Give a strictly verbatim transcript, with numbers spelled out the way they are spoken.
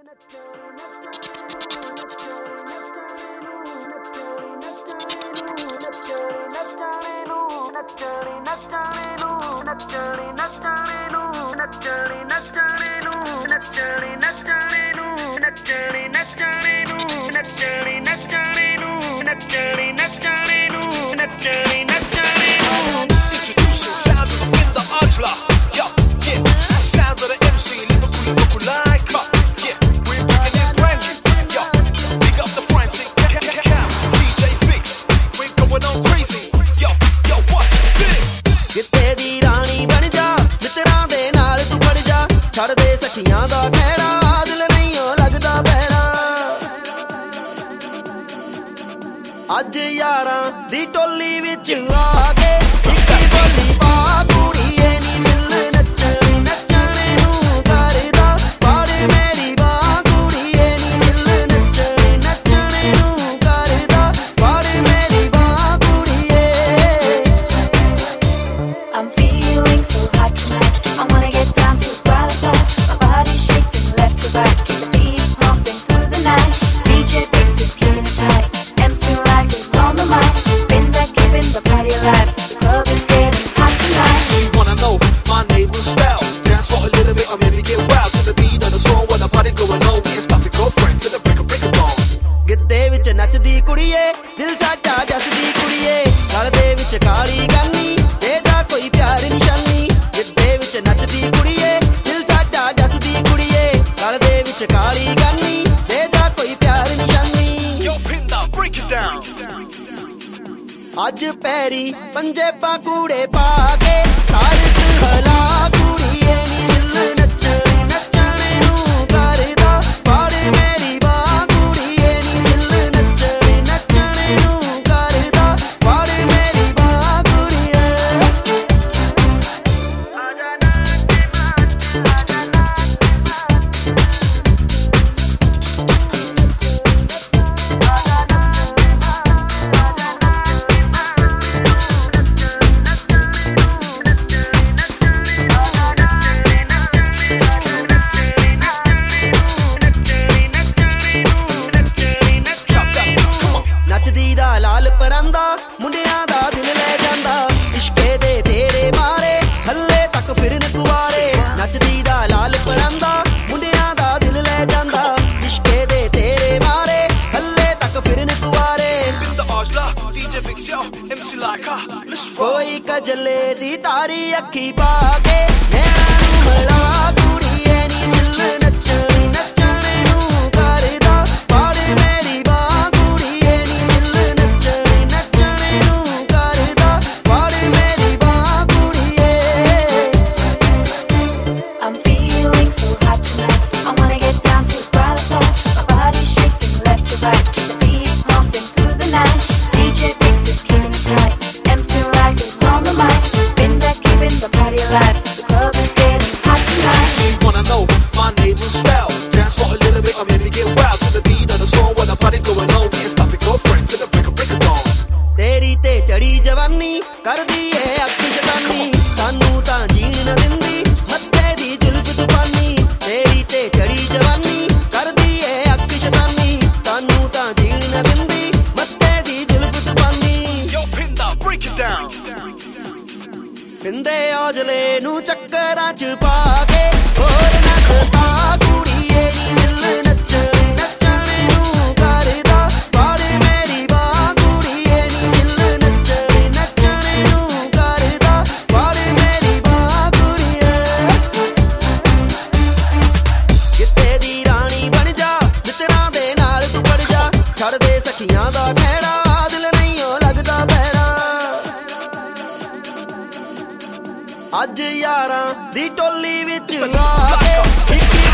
ਅੱਜ ਯਾਰਾਂ ਦੀ ਟੋਲੀ ਵਿੱਚ ਆ ਕੇ ਇੱਕੀ ਬੋਲੀ ਪਾ ਕੁੜੀਏ ਨੀ ਮਿਲ ਨੱਚਣ ਨੱਚਣੇ ਨੂੰ ਕਰਦਾ ਪਾੜ ਮੇਰੀ ਬਾਂਹ ਕੁੜੀਏ ਨੀ ਮਿਲ ਨੱਚਣ ਨੱਚਣੇ ਨੂੰ ਕਰਦਾ ਪਾੜ ਮੇਰੀ ਬਾਂਹ ਕੁੜੀਏ। I'm feeling so hot tonight. I wanna get down to the wild side. My body shaking left to right, the beat pumping through the night. D J Biggs is keeping it tight. M C Like is on the mic. Been there giving the party life. The club is getting hot tonight. You wanna know my neighbor's style? Dance for a little bit or maybe get wild to the beat of the song. When the party's going on, we ain't stopping girlfriends to the break of break of dawn. ਗਿੱਧੇ ਵਿੱਚ ਨੱਚਦੀ ਕੁੜੀਏ ਦਿਲ ਸਾਡਾ ਜੱਸਦੀ ਕੁੜੀਏ ਗਲ ਦੇ ਵਿੱਚ ਕਾਲੀ ਗਾਨੀ ਇਹਦਾ ਕੋਈ ਪਿਆਰ ਨਿਸ਼ਾਨੀ। ਗਿੱਧੇ ਵਿੱਚ ਨੱਚਦੀ ਕੁੜੀਏ ਦਿਲ ਸਾਡਾ ਜੱਸਦੀ ਕੁੜੀਏ ਗਲ ਦੇ ਵਿੱਚ ਕਾਲੀ ਗਾਨੀ ਇਹਦਾ ਕੋਈ ਪਿਆਰ ਨਿਸ਼ਾਨੀ। Yo, Pinda, break it down. ਅੱਜ ਪੈਰੀ ਪੰਜੇ ਪਾ ਕੂੜੇ ਪਾ ਕੇ ਤਾਰਕ ਹਲਾ ਕੁੜੀਏ ਨੀ ਮਿਲ ਨੱਚਣ ਨੱਚਣੇ ਨੂੰ ਕਰਦਾ ਪਾੜ ਮੇਰੀ ਬਾਂਹ ਕੁੜੀਏ ਨੀ ਮਿਲ ਨੱਚਣ ਨੱਚਣੇ ਨੂੰ ਕਰਦਾ ਪਾੜ ਮੇਰੀ ਬਾਂਹ ਕੁੜੀਏ। ਨੱਚਦੀ ਦਾ ਲਾਲ ਪਰਾਂਦਾ ਮੁੰਡਿਆਂ ਦਾ ਦਿਲ ਲੈ ਜਾਂਦਾ ਇਸ਼ਕੇ ਦੇ ਤੇਰੇ ਮਾਰੇ ਹੱਲੇ ਤੱਕ ਫਿਰਨ ਕੁਆਰੇ। ਨੱਚਦੀ ਦਾ ਲਾਲ ਪਰਾਂਦਾ ਮੁੰਡਿਆਂ ਦਾ ਦਿਲ ਲੈ ਜਾਂਦਾ ਇਸ਼ਕੇ ਦੇ ਤੇਰੇ ਮਾਰੇ ਹੱਲੇ ਤੱਕ ਫਿਰਨ ਕੁਆਰੇ। Pinda Ajla, D J Biggs, yo, M C Like, ah, let's roll. ਕੋਈ ਕਜਲੇ ਦੀ ਤਾਰੀ ਅੱਖੀ ਪਾ ਕੇ ਨੈਣਾਂ ਨੂੰ ਮਿਲਾ ਕੁੜੀਏ ਨੀ ਮਿਲ ਨੱਚਣ ਨੱਚਣੇ ਨੂੰ ਕਰਦਾ ਪਾੜ ਮੇਰੀ ਬਾਂਹ ਕੁੜੀਏ ਨੀ ਮਿਲ ਨੱਚਣ ਨੱਚਣੇ ਨੂੰ ਕਰਦਾ ਪਾੜ ਮੇਰੀ ਬਾਂਹ ਕੁੜੀਏ। I'm feeling so hot tonight. I wanna get down to the wild side. My body shaking left to right, the beat pumping through the night. D J Biggs is keeping it tight. M C Like is on the mic. Been there giving the party life. The club is getting hot tonight. You wanna know my neighbor's style? Dance for a little bit or maybe get wild to the beat of the song. When the party's going on, we ain't stopping girlfriends to the break of break of dawn. ਤੇਰੀ ਤੇ ਚੜੀ ਜਵਾਨੀ ਕਰਦੀ ਏ ਅੱਖ ਸ਼ੈਤਾਨੀ ਸਾਨੂੰ ਤਾਂ ਜੀਣ ਨਾ ਦਿੰਦੀ ਮੱਥੇ ਦੀ ਜ਼ੁਲਫ ਤੂਫਾਨੀ। ਤੇਰੀ ਤੇ ਚੜੀ ਜਵਾਨੀ ਕਰਦੀ ਏ ਅੱਖ ਸ਼ੈਤਾਨੀ ਸਾਨੂੰ ਤਾਂ ਜੀਣ ਨਾ ਦਿੰਦੀ ਮੱਥੇ ਦੀ ਜ਼ੁਲਫ ਤੂਫਾਨੀ। Yo, Pinda, break it down. ਪਿੰਦੇ ਔਜਲੇ ਨੂੰ ਚੱਕਰਾਂ ਚ ਪਾ ਕੇ ਹੋਰ ਨੱਚਦਾ ਕੁੜੀਏ ਨੀ ਮਿਲ ਨੱਚਣ ਨੱਚਣੇ ਨੂੰ ਕਰਦਾ ਪਾੜ ਮੇਰੀ ਬਾਂਹ ਕੁੜੀਏ ਨੀ ਮਿਲ ਨੱਚਣ ਨੱਚਣੇ ਨੂੰ ਕਰਦਾ ਪਾੜ ਮੇਰੀ ਬਾਂਹ ਕੁੜੀਏ। ਗਿੱਧੇ ਦੀ ਰਾਣੀ ਬਣ ਜਾ ਮਿੱਤਰਾਂ ਦੇ ਨਾਲ ਤੂੰ ਪੜ ਜਾ ਛੱਡ ਦੇ ਸਖੀਆਂ ਦਾ ਖਹਿੜਾ ਦਿਲ ਨਹੀਂ ਓ ਲੱਗਦਾ ਬਹਿਰਾ। ਅੱਜ ਯਾਰਾਂ ਦੀ ਟੋਲੀ ਵਿੱਚ ਆ ਕੇ ਇੱਕੀ